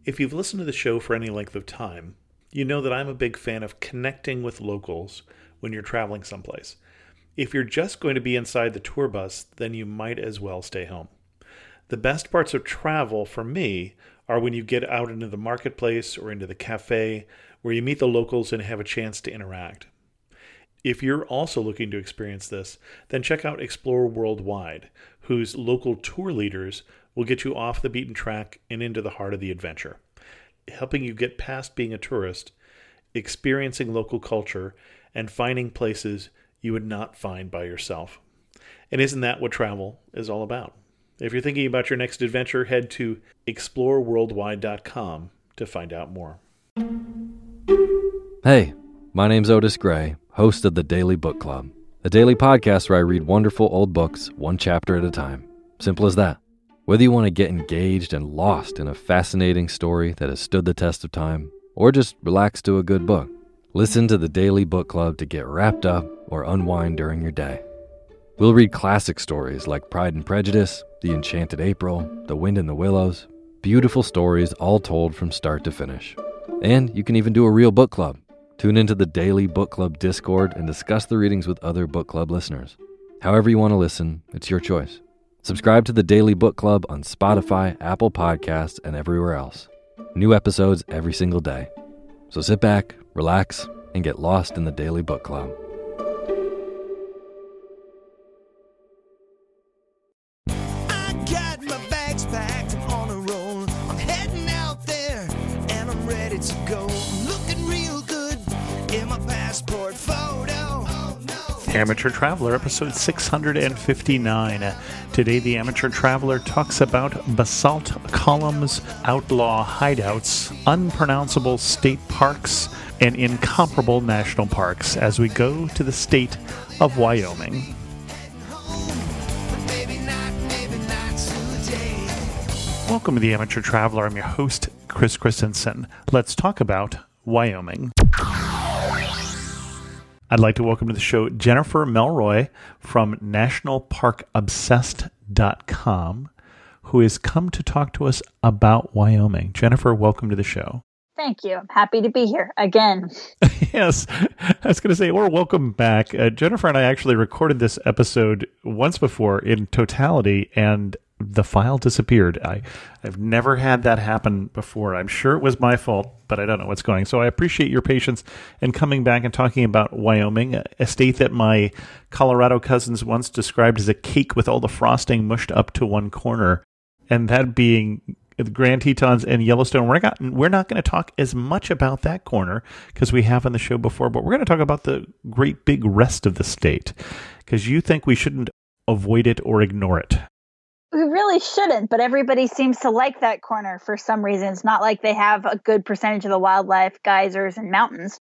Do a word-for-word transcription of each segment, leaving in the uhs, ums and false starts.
If you've listened to the show for any length of time, you know that I'm a big fan of connecting with locals when you're traveling someplace. If you're just going to be inside the tour bus, then you might as well stay home. The best parts of travel for me are when you get out into the marketplace or into the cafe where you meet the locals and have a chance to interact. If you're also looking to experience this, then check out Explore Worldwide, whose local tour leaders will get you off the beaten track and into the heart of the adventure, helping you get past being a tourist, experiencing local culture, and finding places you would not find by yourself. And isn't that what travel is all about? If you're thinking about your next adventure, head to explore worldwide dot com to find out more. Hey, my name's Otis Gray, host of the Daily Book Club, a daily podcast where I read wonderful old books one chapter at a time. Simple as that. Whether you want to get engaged and lost in a fascinating story that has stood the test of time, or just relax to a good book, listen to the Daily Book Club to get wrapped up or unwind during your day. We'll read classic stories like Pride and Prejudice, The Enchanted April, The Wind in the Willows, beautiful stories all told from start to finish. And you can even do a real book club. Tune into the Daily Book Club Discord and discuss the readings with other book club listeners. However you want to listen, it's your choice. Subscribe to the Daily Book Club on Spotify, Apple Podcasts, and everywhere else. New episodes every single day. So sit back, relax, and get lost in the Daily Book Club. I got my bags packed, I'm on a roll. I'm heading out there, and I'm ready to go. I'm looking real good in my passport photo. Oh, no. Amateur Traveler, episode six hundred fifty-nine. Today, the Amateur Traveler talks about basalt columns, outlaw hideouts, unpronounceable state parks, and incomparable national parks as we go to the state of Wyoming. Welcome to the Amateur Traveler. I'm your host, Chris Christensen. Let's talk about Wyoming. I'd like to welcome to the show Jennifer Melroy from national park obsessed dot com, who has come to talk to us about Wyoming. Jennifer, welcome to the show. Thank you. I'm happy to be here again. Yes, I was going to say, or welcome back. Uh, Jennifer and I actually recorded this episode once before in totality, and the file disappeared. I, I've never had that happen before. I'm sure it was my fault, but I don't know what's going on. So I appreciate your patience in coming back and talking about Wyoming, a state that my Colorado cousins once described as a cake with all the frosting mushed up to one corner, and that being the Grand Tetons and Yellowstone. We're not, we're not going to talk as much about that corner because we have on the show before, but we're going to talk about the great big rest of the state because you think we shouldn't avoid it or ignore it. We really shouldn't, but everybody seems to like that corner for some reason. It's not like they have a good percentage of the wildlife, geysers, and mountains.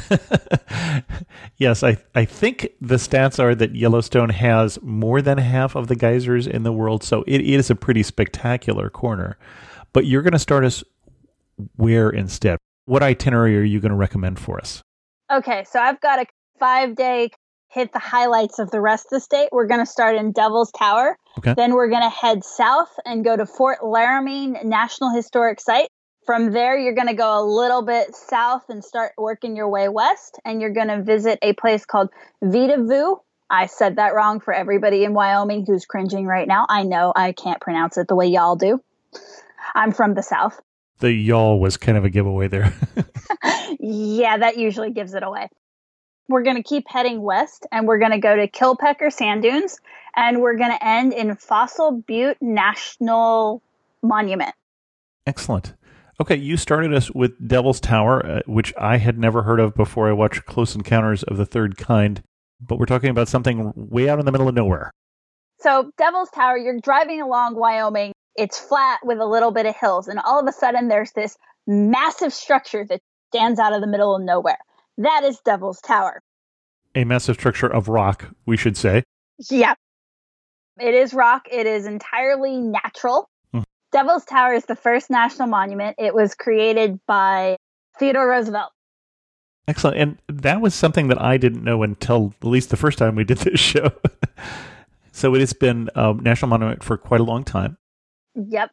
Yes, I, I think the stats are that Yellowstone has more than half of the geysers in the world, so it, it is a pretty spectacular corner. But you're going to start us where instead? What itinerary are you going to recommend for us? Okay, so I've got a five-day hit the highlights of the rest of the state. We're going to start in Devil's Tower. Okay. Then we're going to head south and go to Fort Laramie National Historic Site. From there, you're going to go a little bit south and start working your way west. And you're going to visit a place called Vedauwoo. I said that wrong for everybody in Wyoming who's cringing right now. I know I can't pronounce it the way y'all do. I'm from the south. The y'all was kind of a giveaway there. Yeah, that usually gives it away. We're going to keep heading west, and we're going to go to Kilpecker Sand Dunes, and we're going to end in Fossil Butte National Monument. Excellent. Okay, you started us with Devil's Tower, uh, which I had never heard of before I watched Close Encounters of the Third Kind, but we're talking about something way out in the middle of nowhere. So Devil's Tower, you're driving along Wyoming. It's flat with a little bit of hills, and all of a sudden there's this massive structure that stands out of the middle of nowhere. That is Devil's Tower. A massive structure of rock, we should say. Yeah. It is rock. It is entirely natural. Mm. Devil's Tower is the first national monument. It was created by Theodore Roosevelt. Excellent. And that was something that I didn't know until at least the first time we did this show. So it has been a national monument for quite a long time. Yep.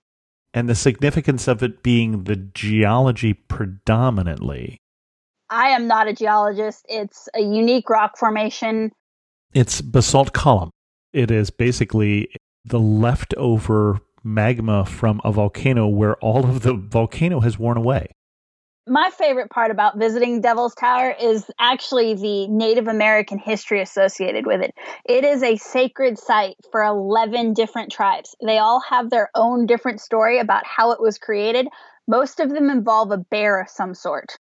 And the significance of it being the geology predominantly. I am not a geologist. It's a unique rock formation. It's basalt column. It is basically the leftover magma from a volcano where all of the volcano has worn away. My favorite part about visiting Devil's Tower is actually the Native American history associated with it. It is a sacred site for eleven different tribes. They all have their own different story about how it was created. Most of them involve a bear of some sort.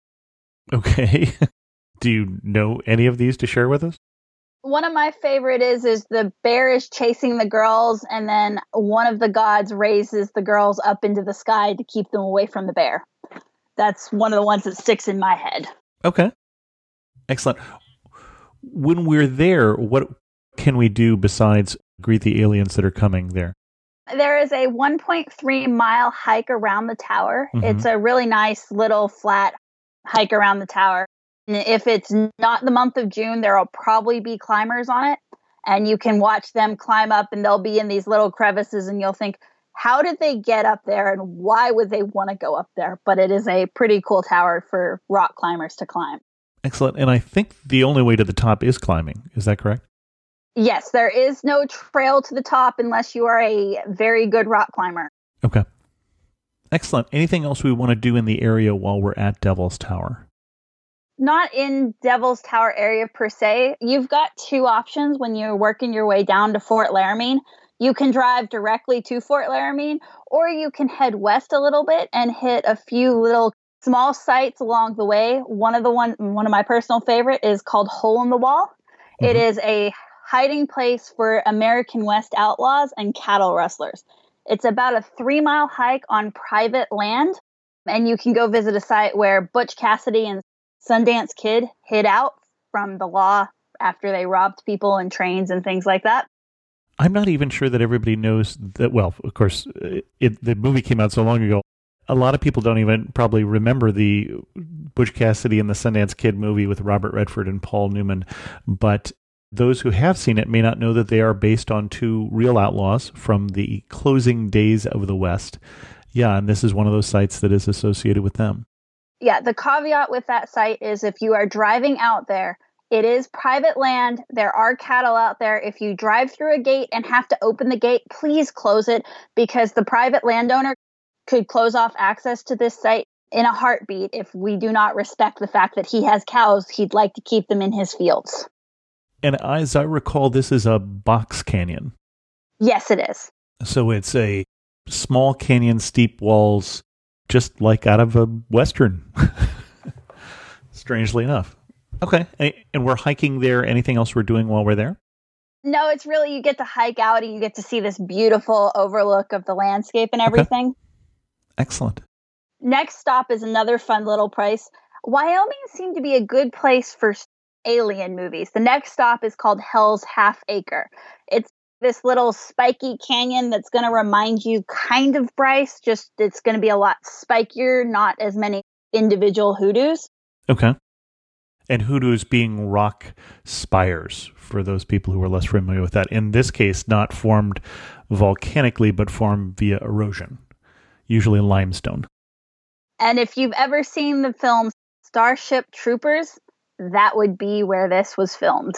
Okay. Do you know any of these to share with us? One of my favorite is is the bear is chasing the girls, and then one of the gods raises the girls up into the sky to keep them away from the bear. That's one of the ones that sticks in my head. Okay. Excellent. When we're there, what can we do besides greet the aliens that are coming there? There is a one point three mile hike around the tower. Mm-hmm. It's a really nice little flat hike around the tower. And if it's not the month of June, there will probably be climbers on it. And you can watch them climb up, and they'll be in these little crevices, and you'll think, how did they get up there, and why would they want to go up there? But it is a pretty cool tower for rock climbers to climb. Excellent. And I think the only way to the top is climbing. Is that correct? Yes, there is no trail to the top unless you are a very good rock climber. Okay. Excellent. Anything else we want to do in the area while we're at Devil's Tower? Not in Devil's Tower area per se. You've got two options when you're working your way down to Fort Laramie. You can drive directly to Fort Laramie, or you can head west a little bit and hit a few little small sites along the way. One of the one, one of my personal favorite is called Hole in the Wall. Mm-hmm. It is a hiding place for American West outlaws and cattle rustlers. It's about a three mile hike on private land, and you can go visit a site where Butch Cassidy and Sundance Kid hid out from the law after they robbed people in trains and things like that. I'm not even sure that everybody knows that. Well, of course, it, the movie came out so long ago. A lot of people don't even probably remember the Butch Cassidy and the Sundance Kid movie with Robert Redford and Paul Newman. But those who have seen it may not know that they are based on two real outlaws from the closing days of the West. Yeah, and this is one of those sites that is associated with them. Yeah, the caveat with that site is if you are driving out there, it is private land. There are cattle out there. If you drive through a gate and have to open the gate, please close it, because the private landowner could close off access to this site in a heartbeat if we do not respect the fact that he has cows. He'd like to keep them in his fields. And as I recall, this is a box canyon. Yes, it is. So it's a small canyon, steep walls, just like out of a Western, strangely enough. Okay. And we're hiking there. Anything else we're doing while we're there? No, it's really, you get to hike out and you get to see this beautiful overlook of the landscape and everything. Okay. Excellent. Next stop is another fun little place. Wyoming seemed to be a good place for alien movies. The next stop is called Hell's Half Acre. It's this little spiky canyon that's going to remind you kind of Bryce, just it's going to be a lot spikier, not as many individual hoodoos. Okay. And hoodoos being rock spires, for those people who are less familiar with that. In this case, not formed volcanically, but formed via erosion, usually limestone. And if you've ever seen the film Starship Troopers, that would be where this was filmed.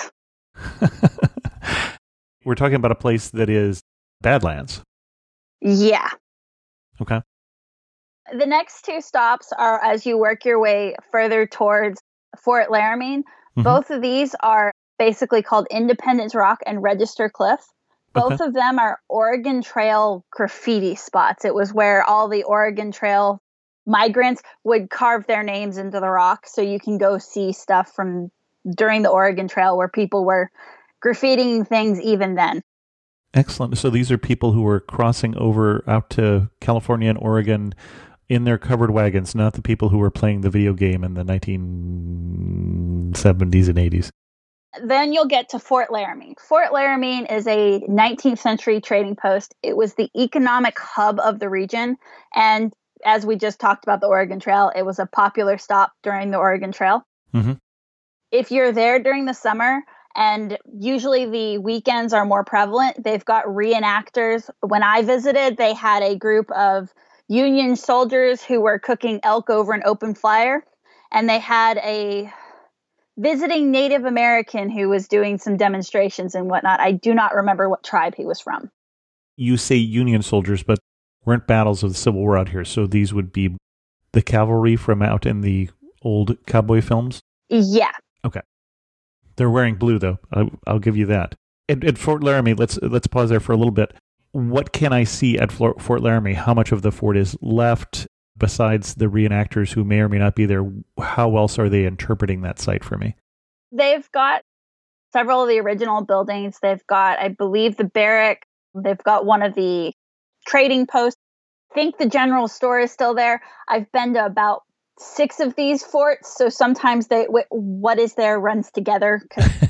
We're talking about a place that is Badlands. Yeah. Okay. The next two stops are as you work your way further towards Fort Laramie. Mm-hmm. Both of these are basically called Independence Rock and Register Cliff. Both okay. of them are Oregon Trail graffiti spots. It was where all the Oregon Trail migrants would carve their names into the rock, so you can go see stuff from during the Oregon Trail where people were graffitiing things even then. Excellent. So these are people who were crossing over out to California and Oregon in their covered wagons, not the people who were playing the video game in the nineteen seventies and eighties. Then you'll get to Fort Laramie. Fort Laramie is a nineteenth century trading post. It was the economic hub of the region. And as we just talked about the Oregon Trail, it was a popular stop during the Oregon Trail. Mm-hmm. If you're there during the summer, and usually the weekends are more prevalent, they've got reenactors. When I visited, they had a group of Union soldiers who were cooking elk over an open fire. And they had a visiting Native American who was doing some demonstrations and whatnot. I do not remember what tribe he was from. You say Union soldiers, but weren't battles of the Civil War out here. So these would be the cavalry from out in the old cowboy films? Yeah. Okay. They're wearing blue, though. I'll, I'll give you that. At, at Fort Laramie, let's let's pause there for a little bit. What can I see at Fort Laramie? How much of the fort is left besides the reenactors who may or may not be there? How else are they interpreting that site for me? They've got several of the original buildings. They've got, I believe, the barrack. They've got one of the trading posts. I think the general store is still there. I've been to about six of these forts, so sometimes they what is there runs together.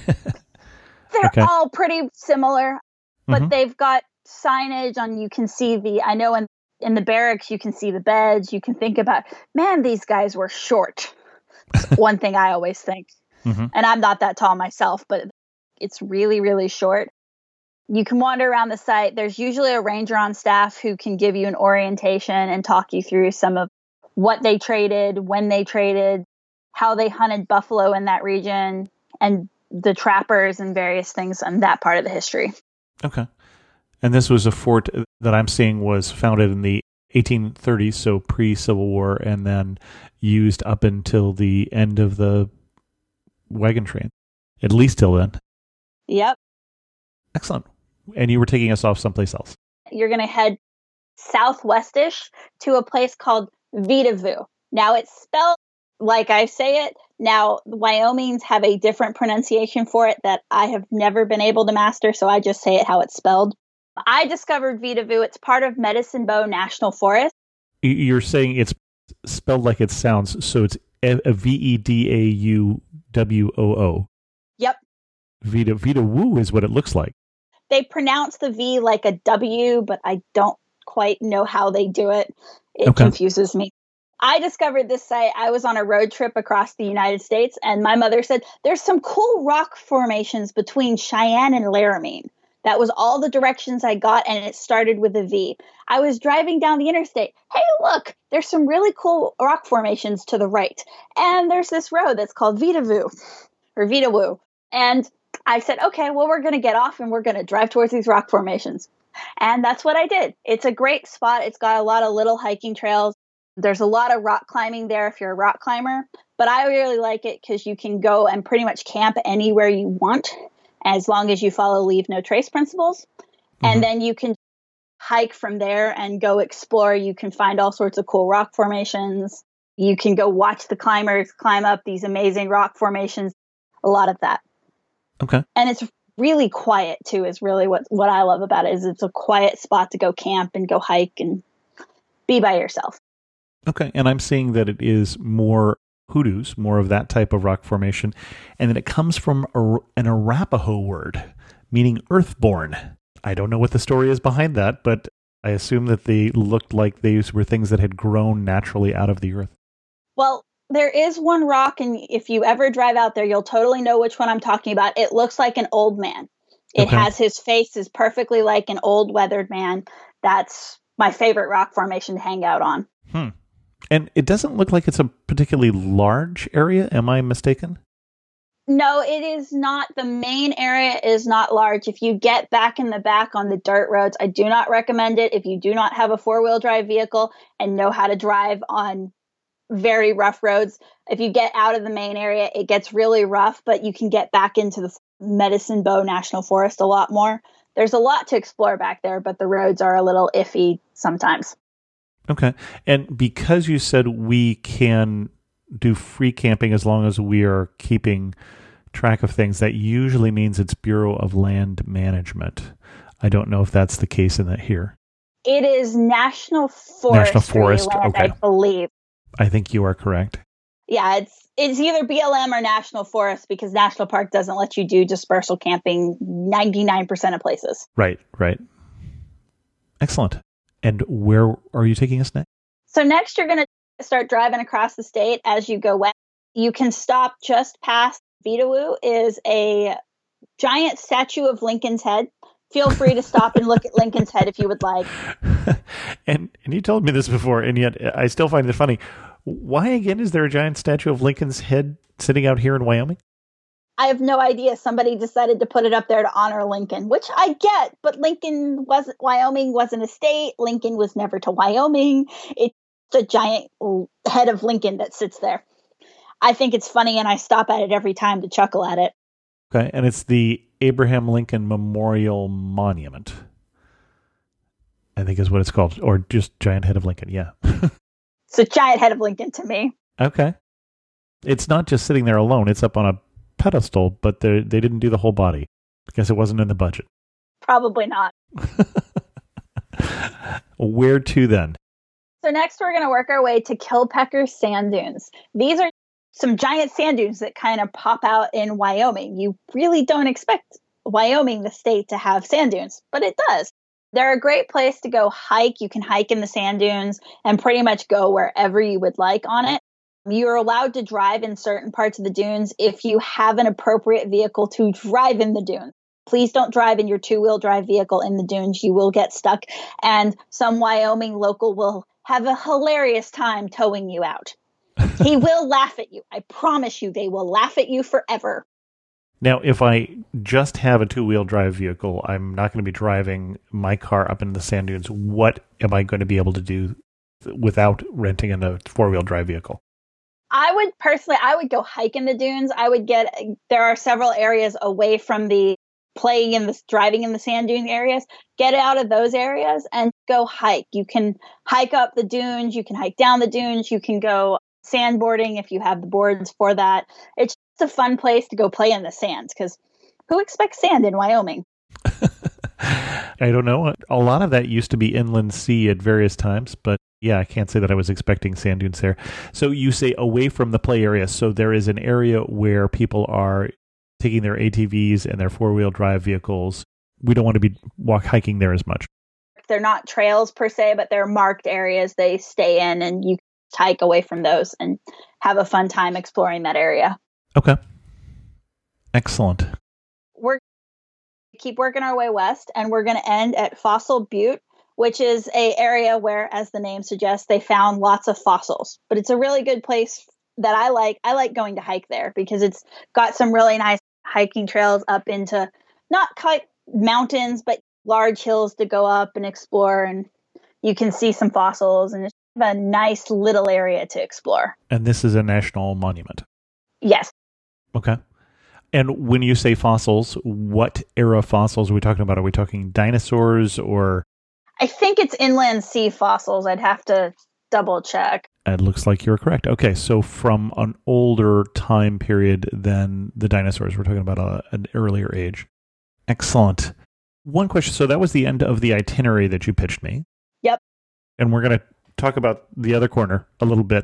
They're okay. all pretty similar, but mm-hmm. they've got signage on. You can see the, I know in, in the barracks, you can see the beds. You can think about, man, these guys were short. One thing I always think. Mm-hmm. And I'm not that tall myself, but it's really, really short. You can wander around the site. There's usually a ranger on staff who can give you an orientation and talk you through some of what they traded, when they traded, how they hunted buffalo in that region, and the trappers and various things on that part of the history. Okay. And this was a fort that I'm seeing was founded in the eighteen thirties, so pre-Civil War, and then used up until the end of the wagon train, at least till then. Yep. Excellent. And you were taking us off someplace else. You're going to head southwestish to a place called Vidavoo. Now, it's spelled like I say it. Now, the Wyomings have a different pronunciation for it that I have never been able to master, so I just say it how it's spelled. I discovered Vidavoo. It's part of Medicine Bow National Forest. You're saying it's spelled like it sounds, so it's V E D A U W O O. Yep. Vida, Vidawoo is what it looks like. They pronounce the V like a W, but I don't quite know how they do it. It okay. confuses me. I discovered this site. I was on a road trip across the United States, and my mother said, there's some cool rock formations between Cheyenne and Laramie. That was all the directions I got, and it started with a V. I was driving down the interstate. Hey, look, there's some really cool rock formations to the right. And there's this road that's called Vidavoo, or Vidawoo. And I said, okay, well, we're going to get off, and we're going to drive towards these rock formations. And that's what I did. It's a great spot. It's got a lot of little hiking trails. There's a lot of rock climbing there if you're a rock climber. But I really like it because you can go and pretty much camp anywhere you want, as long as you follow leave no trace principles. Mm-hmm. And then you can hike from there and go explore. You can find all sorts of cool rock formations. You can go watch the climbers climb up these amazing rock formations. A lot of that. Okay. And it's really quiet too, is really what, what I love about it, is it's a quiet spot to go camp and go hike and be by yourself. Okay. And I'm seeing that it is more hoodoos, more of that type of rock formation, and that it comes from a, an Arapaho word, meaning earthborn. I don't know what the story is behind that, but I assume that they looked like these were things that had grown naturally out of the earth. Well, there is one rock, and if you ever drive out there, you'll totally know which one I'm talking about. It looks like an old man. It okay. has his face is perfectly like an old weathered man. That's my favorite rock formation to hang out on. Hmm. And it doesn't look like it's a particularly large area. Am I mistaken? No, it is not. The main area is not large. If you get back in the back on the dirt roads, I do not recommend it. If you do not have a four-wheel drive vehicle and know how to drive on very rough roads, if you get out of the main area, it gets really rough, but you can get back into the Medicine Bow National Forest a lot more. There's a lot to explore back there, but the roads are a little iffy sometimes. Okay. And because you said we can do free camping as long as we are keeping track of things, that usually means it's Bureau of Land Management. I don't know if that's the case in that here. It is National Forest. National Forest, land, okay. I believe. I think you are correct. Yeah, it's it's either B L M or National Forest, because National Park doesn't let you do dispersal camping ninety-nine percent of places. Right, right. Excellent. And where are you taking us next? So next, you're going to start driving across the state as you go west. You can stop just past Vidawoo is a giant statue of Lincoln's head. Feel free to stop and look at Lincoln's Head if you would like. and and you told me this before, and yet I still find it funny. Why, again, is there a giant statue of Lincoln's head sitting out here in Wyoming? I have no idea. Somebody decided to put it up there to honor Lincoln, which I get, but Lincoln wasn't, Wyoming wasn't a state. Lincoln was never to Wyoming. It's a giant head of Lincoln that sits there. I think it's funny, and I stop at it every time to chuckle at it. Okay, and it's the Abraham Lincoln Memorial Monument, I think is what it's called, or just giant head of Lincoln, yeah. It's a giant head of Lincoln to me. Okay. It's not just sitting there alone. It's up on a pedestal, but they they didn't do the whole body because it wasn't in the budget. Probably not. Where to then? So next we're going to work our way to Kilpecker Sand Dunes. These are some giant sand dunes that kind of pop out in Wyoming. You really don't expect Wyoming, the state, to have sand dunes, but it does. They're a great place to go hike. You can hike in the sand dunes and pretty much go wherever you would like on it. You're allowed to drive in certain parts of the dunes if you have an appropriate vehicle to drive in the dunes. Please don't drive in your two-wheel drive vehicle in the dunes. You will get stuck, and some Wyoming local will have a hilarious time towing you out. He will laugh at you. I promise you, they will laugh at you forever. Now, if I just have a two-wheel drive vehicle, I'm not going to be driving my car up into the sand dunes. What am I going to be able to do without renting a four-wheel drive vehicle? I would personally, I would go hike in the dunes. I would get, there are several areas away from the playing in the driving in the sand dune areas. Get out of those areas and go hike. You can hike up the dunes. You can hike down the dunes. You can go sandboarding if you have the boards for that. It's just a fun place to go play in the sands because who expects sand in Wyoming? I don't know. A lot of that used to be inland sea at various times, but yeah, I can't say that I was expecting sand dunes there. So you say away from the play area. So there is an area where people are taking their A T Vs and their four-wheel drive vehicles. We don't want to be walk hiking there as much. They're not trails per se, but they're marked areas they stay in, and you can hike away from those and have a fun time exploring that area. Okay. Excellent. We're keep working our way west, and we're going to end at Fossil Butte, which is a area where, as the name suggests, they found lots of fossils. But it's a really good place that I like. I like going to hike there because it's got some really nice hiking trails up into not quite mountains, but large hills to go up and explore. And you can see some fossils, and it's a nice little area to explore. And this is a national monument? Yes. Okay. And when you say fossils, what era fossils are we talking about? Are we talking dinosaurs or... I think it's inland sea fossils. I'd have to double check. It looks like you're correct. Okay, so from an older time period than the dinosaurs. We're talking about a, an earlier age. Excellent. One question. So that was the end of the itinerary that you pitched me. Yep. And we're going to talk about the other corner a little bit.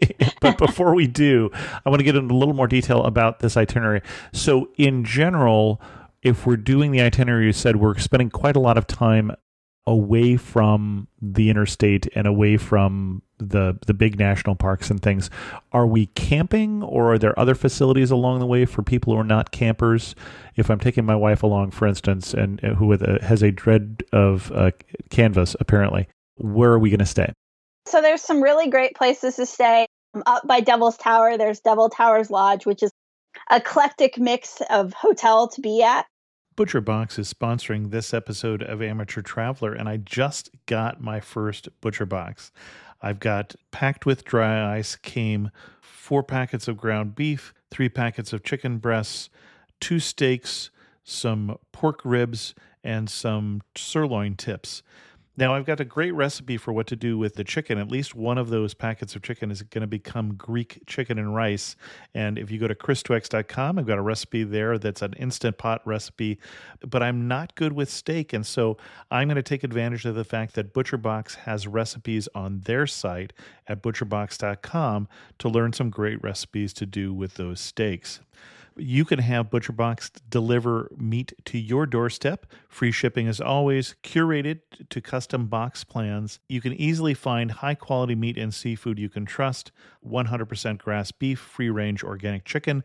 But before we do, I want to get into a little more detail about this itinerary. So in general, if we're doing the itinerary, you said we're spending quite a lot of time away from the interstate and away from the the big national parks and things. Are we camping, or are there other facilities along the way for people who are not campers? If I'm taking my wife along, for instance, and uh, who uh, has a dread of uh, canvas, apparently, where are we going to stay? So there's some really great places to stay. Um, up by Devil's Tower, there's Devil Towers Lodge, which is an eclectic mix of hotel to be at. ButcherBox is sponsoring this episode of Amateur Traveler, and I just got my first ButcherBox. I've got, packed with dry ice, came four packets of ground beef, three packets of chicken breasts, two steaks, some pork ribs, and some sirloin tips. Now, I've got a great recipe for what to do with the chicken. At least one of those packets of chicken is going to become Greek chicken and rice. And if you go to chris twex dot com, I've got a recipe there that's an Instant Pot recipe. But I'm not good with steak, and so I'm going to take advantage of the fact that ButcherBox has recipes on their site at butcher box dot com to learn some great recipes to do with those steaks. You can have ButcherBox deliver meat to your doorstep. Free shipping as always, curated to custom box plans. You can easily find high-quality meat and seafood you can trust, one hundred percent grass beef, free-range organic chicken,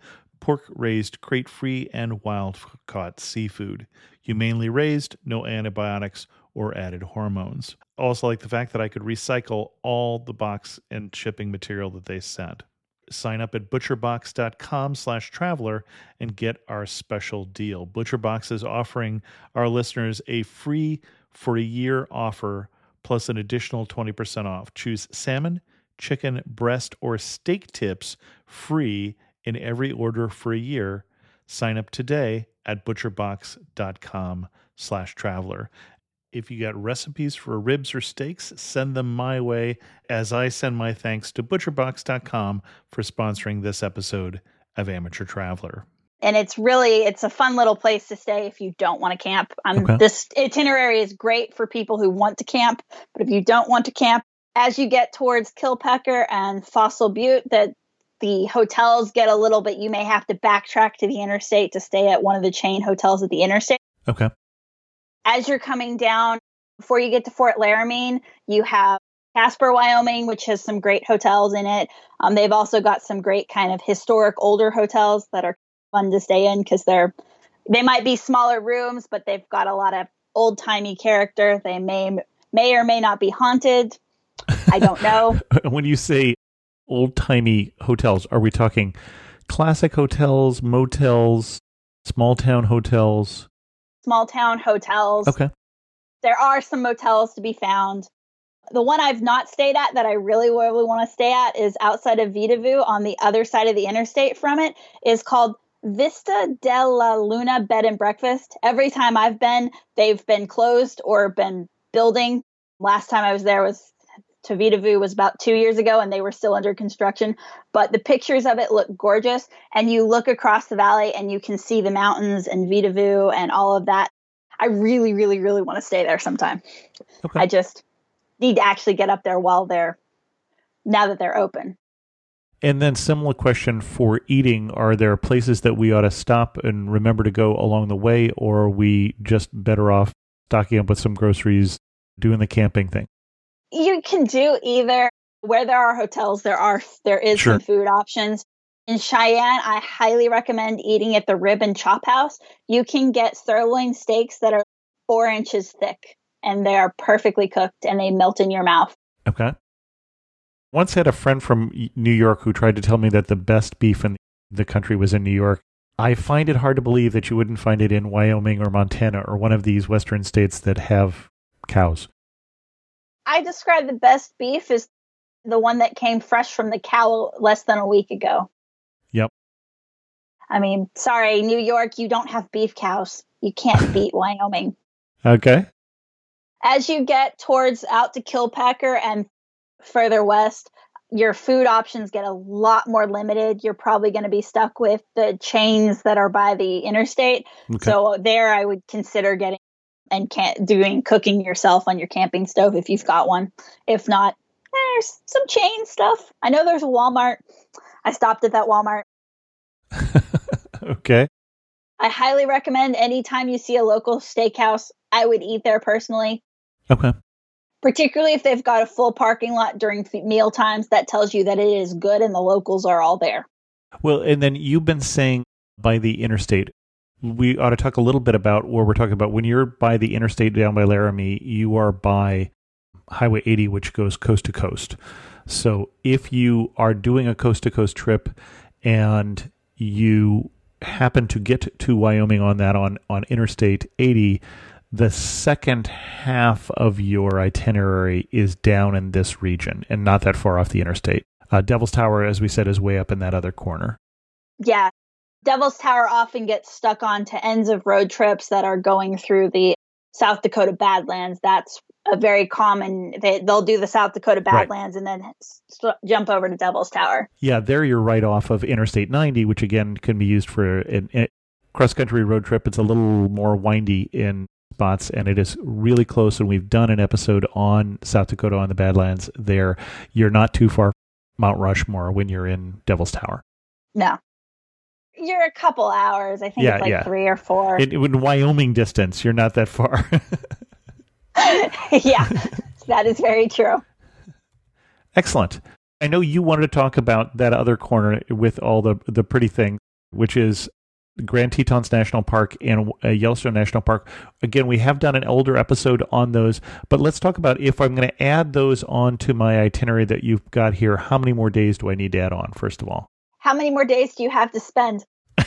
pork-raised, crate-free, and wild-caught seafood. Humanely raised, no antibiotics or added hormones. Also like the fact that I could recycle all the box and shipping material that they sent. Sign up at butcherbox.com slash traveler and get our special deal. ButcherBox is offering our listeners a free for a year offer plus an additional twenty percent off. Choose salmon, chicken, breast, or steak tips free in every order for a year. Sign up today at butcherbox.com slash traveler. If you got recipes for ribs or steaks, send them my way as I send my thanks to butcherbox dot com for sponsoring this episode of Amateur Traveler. And it's really, it's a fun little place to stay if you don't want to camp. Um, Okay. This itinerary is great for people who want to camp, but if you don't want to camp, as you get towards Kilpecker and Fossil Butte, that the hotels get a little bit, you may have to backtrack to the interstate to stay at one of the chain hotels at the interstate. Okay. As you're coming down, before you get to Fort Laramie, you have Casper, Wyoming, which has some great hotels in it. Um, they've also got some great kind of historic older hotels that are fun to stay in because they're they might be smaller rooms, but they've got a lot of old timey character. They may may or may not be haunted. I don't know. When you say old-timey hotels, are we talking classic hotels, motels, small town hotels? Small town hotels. Okay. There are some motels to be found. The one I've not stayed at that I really, really want to stay at is outside of Vidavoo on the other side of the interstate from it, is called Vista de la Luna Bed and Breakfast. Every time I've been, they've been closed or been building. Last time I was there was to Vidavoo was about two years ago and they were still under construction. But the pictures of it look gorgeous. And you look across the valley and you can see the mountains and Vidavoo and all of that. I really, really, really want to stay there sometime. Okay. I just need to actually get up there while they're, now that they're open. And then similar question for eating. Are there places that we ought to stop and remember to go along the way, or are we just better off stocking up with some groceries, doing the camping thing? You can do either. Where there are hotels, there are there is Sure. some food options. In Cheyenne, I highly recommend eating at the Rib and Chop House. You can get sirloin steaks that are four inches thick, and they are perfectly cooked, and they melt in your mouth. Okay. Once had a friend from New York who tried to tell me that the best beef in the country was in New York. I find it hard to believe that you wouldn't find it in Wyoming or Montana or one of these western states that have cows. I describe the best beef as the one that came fresh from the cow less than a week ago. Yep. I mean, sorry, New York, you don't have beef cows. You can't beat Wyoming. Okay. As you get towards out to Kilpecker and further west, your food options get a lot more limited. You're probably going to be stuck with the chains that are by the interstate. Okay. So there I would consider getting and can't doing cooking yourself on your camping stove if you've got one. If not, there's some chain stuff. I know there's a Walmart. I stopped at that Walmart. Okay. I highly recommend anytime you see a local steakhouse, I would eat there personally. Okay. Particularly if they've got a full parking lot during f- meal times, that tells you that it is good and the locals are all there. Well, and then you've been saying by the interstate, we ought to talk a little bit about where we're talking about. When you're by the interstate down by Laramie, you are by Highway eighty, which goes coast to coast. So if you are doing a coast to coast trip and you happen to get to Wyoming on that on, on Interstate eighty, the second half of your itinerary is down in this region and not that far off the interstate. Uh, Devil's Tower, as we said, is way up in that other corner. Yeah. Devil's Tower often gets stuck onto ends of road trips that are going through the South Dakota Badlands. That's a very common, they, they'll do the South Dakota Badlands right. and then st- jump over to Devil's Tower. Yeah, there you're right off of Interstate ninety, which again can be used for an, a cross-country road trip. It's a little more windy in spots, and it is really close. And we've done an episode on South Dakota on the Badlands there. You're not too far from Mount Rushmore when you're in Devil's Tower. No. You're a couple hours. I think yeah, it's like yeah. three or four. In, in Wyoming distance, you're not that far. Yeah, that is very true. Excellent. I know you wanted to talk about that other corner with all the, the pretty things. which is Grand Tetons National Park and uh, Yellowstone National Park. Again, we have done an older episode on those, but let's talk about if I'm going to add those onto my itinerary that you've got here, how many more days do I need to add on, first of all? How many more days do you have to spend?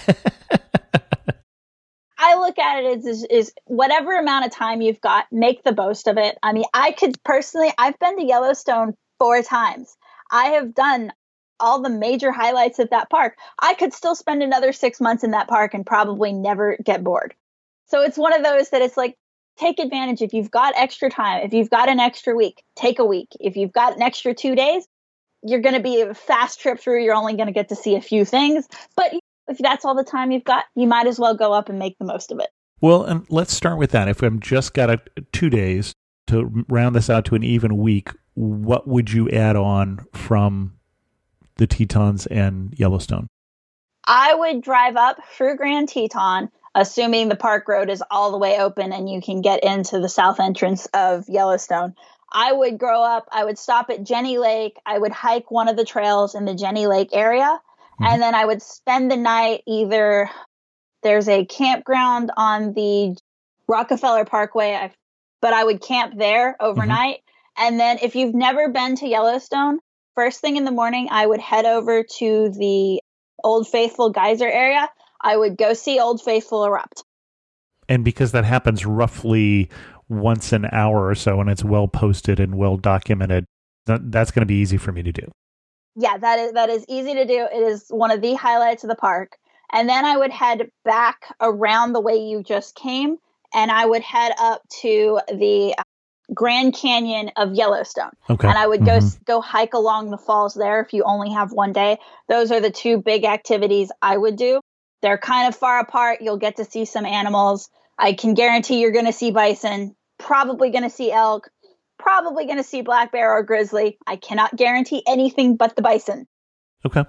I look at it as is, is whatever amount of time you've got, make the most of it. I mean, I could personally, I've been to Yellowstone four times. I have done all the major highlights of that park. I could still spend another six months in that park and probably never get bored. So it's one of those that it's like, take advantage. If you've got extra time, if you've got an extra week, take a week. If you've got an extra two days, you're going to be a fast trip through. You're only going to get to see a few things. But if that's all the time you've got, you might as well go up and make the most of it. Well, and let's start with that. If I'm just got a, two days to round this out to an even week, what would you add on from the Tetons and Yellowstone? I would drive up through Grand Teton, assuming the park road is all the way open and you can get into the south entrance of Yellowstone. I would grow up, I would stop at Jenny Lake, I would hike one of the trails in the Jenny Lake area, mm-hmm. and then I would spend the night either, there's a campground on the Rockefeller Parkway, I, but I would camp there overnight. Mm-hmm. And then if you've never been to Yellowstone, first thing in the morning, I would head over to the Old Faithful geyser area. I would go see Old Faithful erupt. And because that happens roughly once an hour or so, and it's well posted and well documented, that, that's going to be easy for me to do. Yeah, that is that is easy to do. It is one of the highlights of the park. And then I would head back around the way you just came, and I would head up to the Grand Canyon of Yellowstone. Okay. And I would go mm-hmm. go hike along the falls there if you only have one day. Those are the two big activities I would do. They're kind of far apart. You'll get to see some animals. I can guarantee you're going to see bison, probably going to see elk, probably going to see black bear or grizzly. I cannot guarantee anything but the bison. Okay.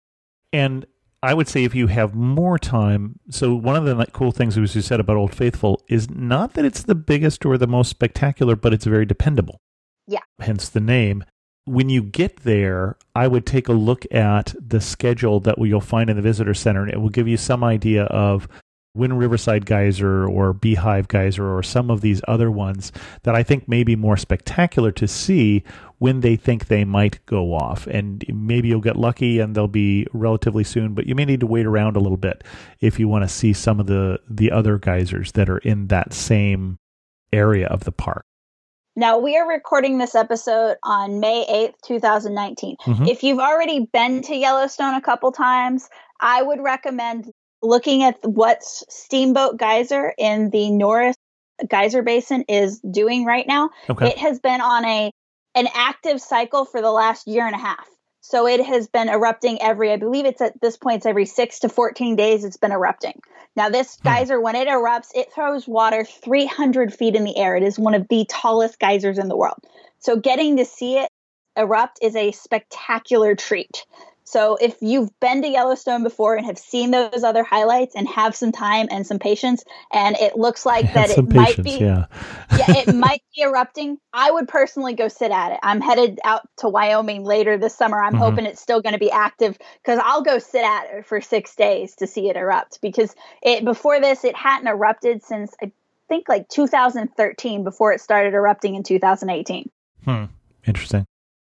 And I would say if you have more time, so one of the cool things as you said about Old Faithful is not that it's the biggest or the most spectacular, but it's very dependable. Yeah. Hence the name. When you get there, I would take a look at the schedule that you'll find in the visitor center, and it will give you some idea of Wind Riverside Geyser or Beehive Geyser or some of these other ones that I think may be more spectacular to see when they think they might go off. And maybe you'll get lucky and they'll be relatively soon, but you may need to wait around a little bit if you want to see some of the, the other geysers that are in that same area of the park. Now, we are recording this episode on May eighth, twenty nineteen. Mm-hmm. If you've already been to Yellowstone a couple times, I would recommend looking at what Steamboat Geyser in the Norris Geyser Basin is doing right now. Okay. It has been on a an active cycle for the last year and a half. So it has been erupting every, I believe it's at this point, it's every six to fourteen days it's been erupting. Now this geyser, when it erupts, it throws water three hundred feet in the air. It is one of the tallest geysers in the world. So getting to see it erupt is a spectacular treat. So if you've been to Yellowstone before and have seen those other highlights and have some time and some patience, and it looks like that it might patience, be, yeah. yeah, it might be erupting, I would personally go sit at it. I'm headed out to Wyoming later this summer. I'm mm-hmm. hoping it's still going to be active because I'll go sit at it for six days to see it erupt because it before this, it hadn't erupted since I think like two thousand thirteen before it started erupting in two thousand eighteen. Hmm. Interesting.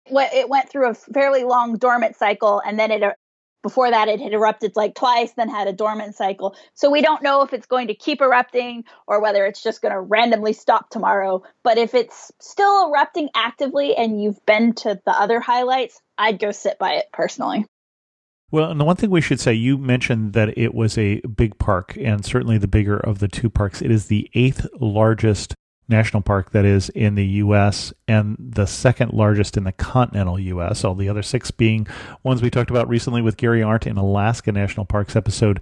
It went through a fairly long dormant cycle, and then it before that it had erupted like twice, then had a dormant cycle. So we don't know if it's going to keep erupting or whether it's just going to randomly stop tomorrow. But if it's still erupting actively and you've been to the other highlights, I'd go sit by it personally. Well, and the one thing we should say, you mentioned that it was a big park, and certainly the bigger of the two parks. It is the eighth largest national park that is in the U S and the second largest in the continental U S, all the other six being ones we talked about recently with Gary Arndt in Alaska National Parks episode.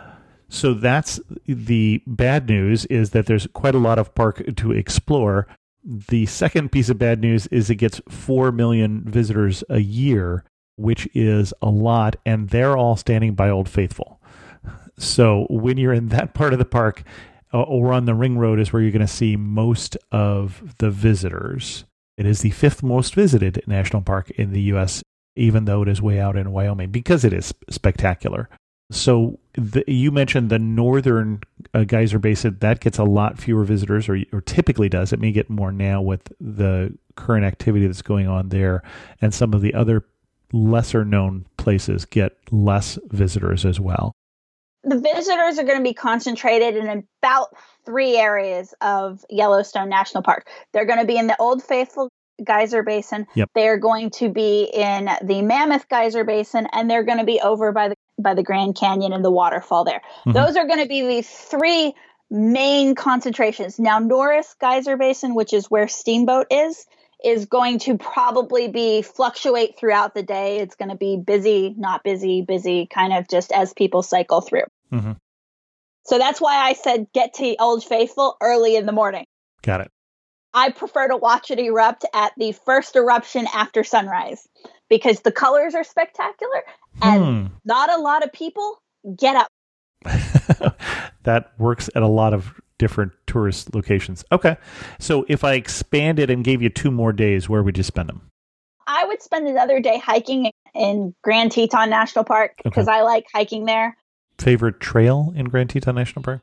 So that's the bad news, is that there's quite a lot of park to explore. The second piece of bad news is it gets four million visitors a year, which is a lot, and they're all standing by Old Faithful. So when you're in that part of the park, or on the Ring Road, is where you're going to see most of the visitors. It is the fifth most visited national park in the U S, even though it is way out in Wyoming, because it is spectacular. So the, you mentioned the northern uh, geyser basin. That gets a lot fewer visitors, or, or typically does. It may get more now with the current activity that's going on there. And some of the other lesser known places get less visitors as well. The visitors are going to be concentrated in about three areas of Yellowstone National Park. They're going to be in the Old Faithful Geyser Basin. Yep. They're going to be in the Mammoth Geyser Basin, and they're going to be over by the by the Grand Canyon and the waterfall there. Mm-hmm. Those are going to be the three main concentrations. Now, Norris Geyser Basin, which is where Steamboat is, is going to probably be fluctuate throughout the day. It's going to be busy, not busy, busy, kind of just as people cycle through. Mm-hmm. So that's why I said get to Old Faithful early in the morning. Got it. I prefer to watch it erupt at the first eruption after sunrise because the colors are spectacular and hmm. not a lot of people get up. That works at a lot of different tourist locations. Okay. So if I expanded and gave you two more days, where would you spend them? I would spend another day hiking in Grand Teton National Park because okay. I like hiking there. Favorite trail in Grand Teton National Park?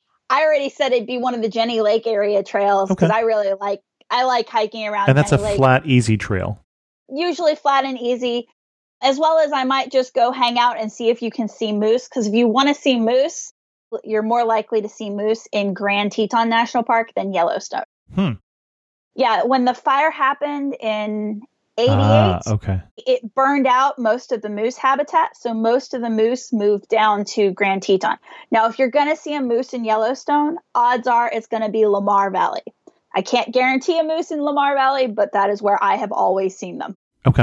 I already said it'd be one of the Jenny Lake area trails because okay. I really like I like hiking around. And that's Jenny a Lake. Flat, easy trail. Usually flat and easy, as well as I might just go hang out and see if you can see moose. Because if you want to see moose, you're more likely to see moose in Grand Teton National Park than Yellowstone. Hmm. Yeah, when the fire happened in eighty-eight, ah, okay. it burned out most of the moose habitat, so most of the moose moved down to Grand Teton. Now, if you're going to see a moose in Yellowstone, odds are it's going to be Lamar Valley. I can't guarantee a moose in Lamar Valley, but that is where I have always seen them. Okay.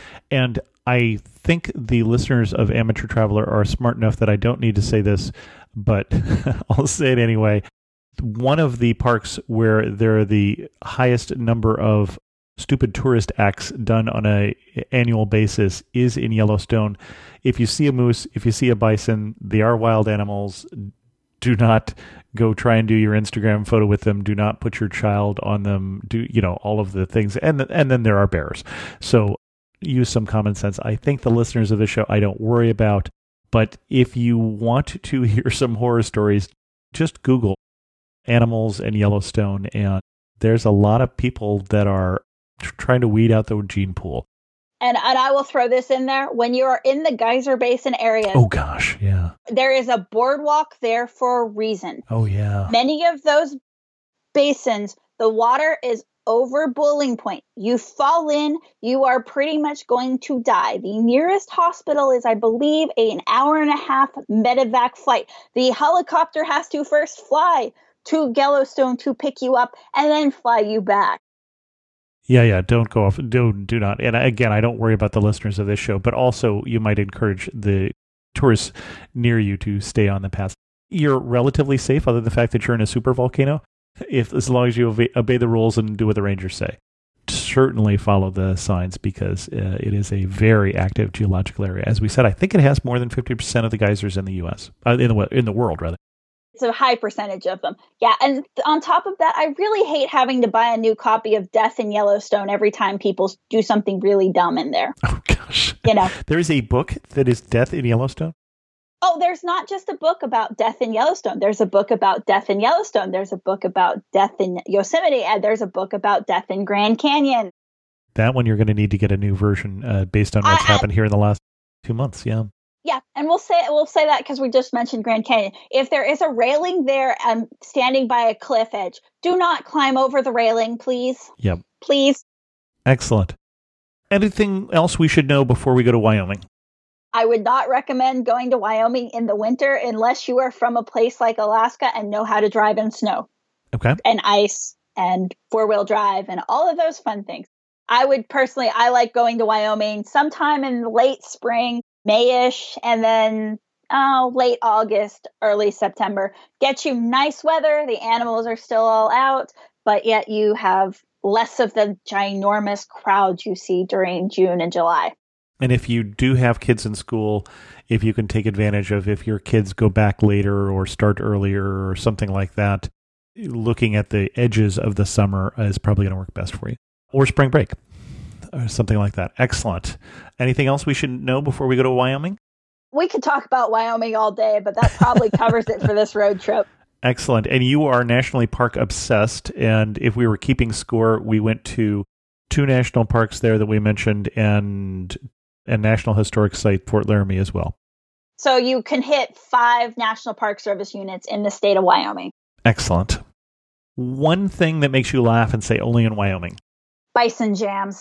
And I think the listeners of Amateur Traveler are smart enough that I don't need to say this, but I'll say it anyway. One of the parks where there are the highest number of stupid tourist acts done on a annual basis is in Yellowstone. If you see a moose, if you see a bison, they are wild animals. Do not go try and do your Instagram photo with them. Do not put your child on them. Do, you know, all of the things. And, and then there are bears. So use some common sense. I think the listeners of this show, I don't worry about. But if you want to hear some horror stories, just Google animals and Yellowstone. And there's a lot of people that are trying to weed out the gene pool. And and I will throw this in there. When you are in the Geyser Basin area, oh gosh, yeah, there is a boardwalk there for a reason. Oh yeah. Many of those basins, the water is over boiling point. You fall in, you are pretty much going to die. The nearest hospital is, I believe, a, an hour and a half medevac flight. The helicopter has to first fly to Yellowstone to pick you up and then fly you back. Yeah, yeah, don't go off. Do, do not. And again, I don't worry about the listeners of this show, but also you might encourage the tourists near you to stay on the path. You're relatively safe other than the fact that you're in a super volcano, if as long as you obey, obey the rules and do what the rangers say. Certainly follow the signs because uh, it is a very active geological area. As we said, I think it has more than fifty percent of the geysers in the U S, uh, in the in the world, rather. It's a high percentage of them. Yeah. And on top of that, I really hate having to buy a new copy of Death in Yellowstone every time people do something really dumb in there. Oh, gosh. You know, there is a book that is Death in Yellowstone? Oh, there's not just a book about Death in Yellowstone. There's a book about Death in Yellowstone. There's a book about Death in Yosemite. And there's a book about Death in Grand Canyon. That one you're going to need to get a new version uh, based on what's I, happened here in the last two months. Yeah. Yeah, and we'll say we'll say that because we just mentioned Grand Canyon. If there is a railing there and um, standing by a cliff edge, do not climb over the railing, please. Yep. Please. Excellent. Anything else we should know before we go to Wyoming? I would not recommend going to Wyoming in the winter unless you are from a place like Alaska and know how to drive in snow. Okay. And ice and four-wheel drive and all of those fun things. I would personally, I like going to Wyoming sometime in late spring, May-ish, and then oh, late August, early September. Get you nice weather. The animals are still all out, but yet you have less of the ginormous crowds you see during June and July. And if you do have kids in school, if you can take advantage of if your kids go back later or start earlier or something like that, looking at the edges of the summer is probably going to work best for you. Or spring break. Or something like that. Excellent. Anything else we should know before we go to Wyoming? We could talk about Wyoming all day, but that probably covers it for this road trip. Excellent. And you are nationally park obsessed. And if we were keeping score, we went to two national parks there that we mentioned and a National Historic Site, Fort Laramie, as well. So you can hit five National Park Service units in the state of Wyoming. Excellent. One thing that makes you laugh and say only in Wyoming. Bison jams.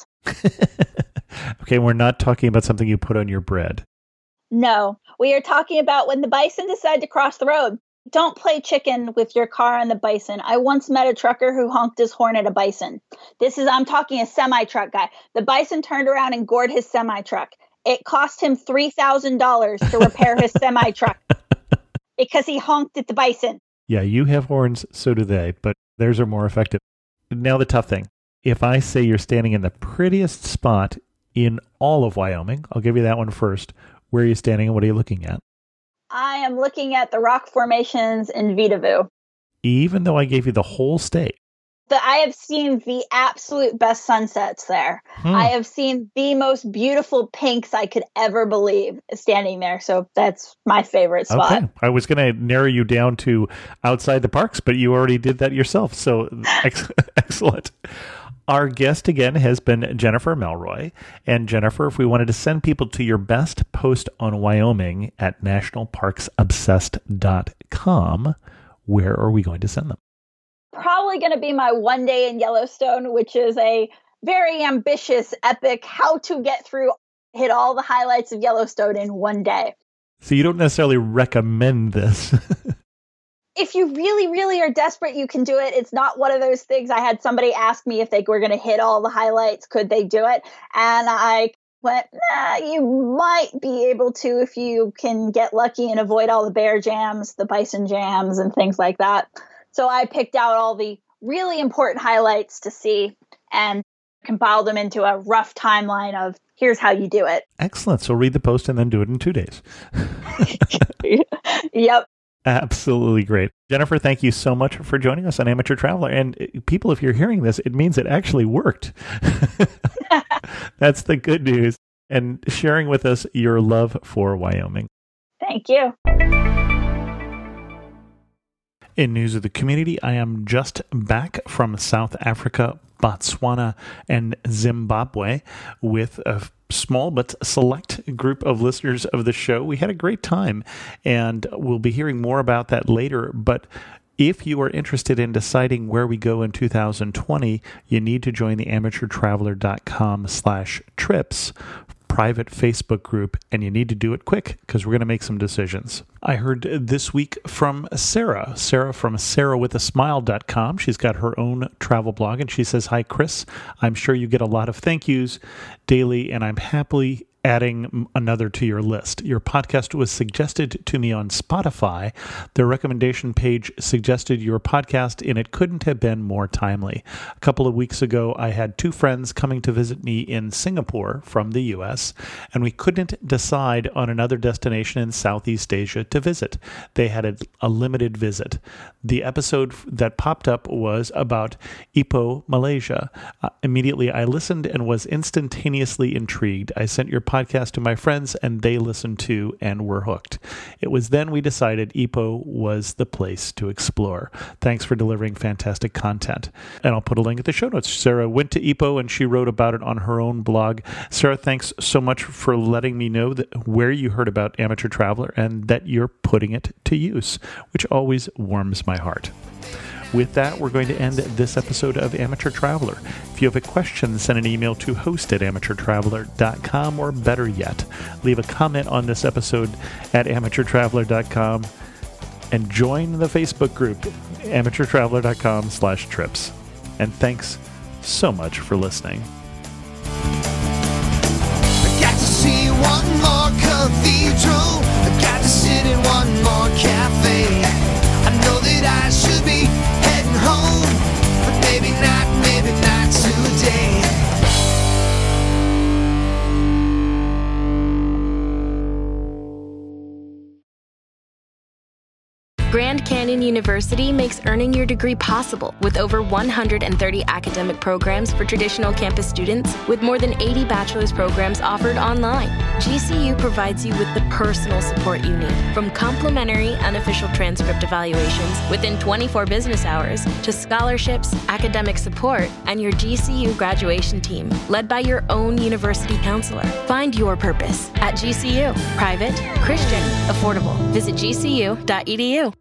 Okay, we're not talking about something you put on your bread. No, we are talking about when the bison decide to cross the road. Don't play chicken with your car and the bison. I once met a trucker who honked his horn at a bison. This is, I'm talking a semi-truck guy. The bison turned around and gored his semi-truck. It cost him three thousand dollars to repair his semi-truck because he honked at the bison. Yeah, you have horns, so do they, but theirs are more effective. Now the tough thing. If I say you're standing in the prettiest spot in all of Wyoming, I'll give you that one first. Where are you standing and what are you looking at? I am looking at the rock formations in Vedauwoo. Even though I gave you the whole state. The, I have seen the absolute best sunsets there. Hmm. I have seen the most beautiful pinks I could ever believe standing there. So that's my favorite spot. Okay. I was going to narrow you down to outside the parks, but you already did that yourself. So ex- excellent. Our guest again has been Jennifer Melroy. And Jennifer, if we wanted to send people to your best post on Wyoming at national parks obsessed dot com, where are we going to send them? Probably going to be my one day in Yellowstone, which is a very ambitious, epic, how to get through, hit all the highlights of Yellowstone in one day. So you don't necessarily recommend this. If you really, really are desperate, you can do it. It's not one of those things. I had somebody ask me if they were going to hit all the highlights. Could they do it? And I went, nah, you might be able to if you can get lucky and avoid all the bear jams, the bison jams, and things like that. So I picked out all the really important highlights to see and compiled them into a rough timeline of here's how you do it. Excellent. So read the post and then do it in two days. Yep. Absolutely great. Jennifer, thank you so much for joining us on Amateur Traveler. And people, if you're hearing this, it means it actually worked. That's the good news. And sharing with us your love for Wyoming. Thank you. In news of the community, I am just back from South Africa, Botswana, and Zimbabwe with a small but select group of listeners of the show. We had a great time, and we'll be hearing more about that later. But if you are interested in deciding where we go in two thousand twenty, you need to join the amateur traveler dot com slash trips private Facebook group, and you need to do it quick because we're going to make some decisions. I heard this week from Sarah. Sarah from sarah with a smile dot com. She's got her own travel blog, and she says, "Hi, Chris. I'm sure you get a lot of thank yous daily, and I'm happily adding another to your list. Your podcast was suggested to me on Spotify. The recommendation page suggested your podcast, and it couldn't have been more timely. A couple of weeks ago, I had two friends coming to visit me in Singapore from the U S, and we couldn't decide on another destination in Southeast Asia to visit. They had a, a limited visit. The episode that popped up was about Ipoh, Malaysia. Uh, immediately, I listened and was instantaneously intrigued. I sent your podcast to my friends, and they listened too and were hooked. It was then we decided Ipoh was the place to explore. Thanks for delivering fantastic content." And I'll put a link at the show notes. Sarah went to Ipoh, and she wrote about it on her own blog. Sarah, thanks so much for letting me know that where you heard about Amateur Traveler and that you're putting it to use, which always warms my heart. With that, we're going to end this episode of Amateur Traveler. If you have a question, send an email to host at amateur traveler dot com, or better yet, leave a comment on this episode at amateur traveler dot com and join the Facebook group, amateur traveler dot com slash trips. And thanks so much for listening. I got to see one more cathedral. I got to sit in one more cafe. I know that I should be heading home, but maybe not, maybe not today. Grand Canyon University makes earning your degree possible with over one hundred thirty academic programs for traditional campus students, with more than eighty bachelor's programs offered online. G C U provides you with the personal support you need, from complimentary unofficial transcript evaluations within twenty-four business hours to scholarships, academic support, and your G C U graduation team, led by your own university counselor. Find your purpose at G C U. Private, Christian, affordable. Visit G C U dot E D U.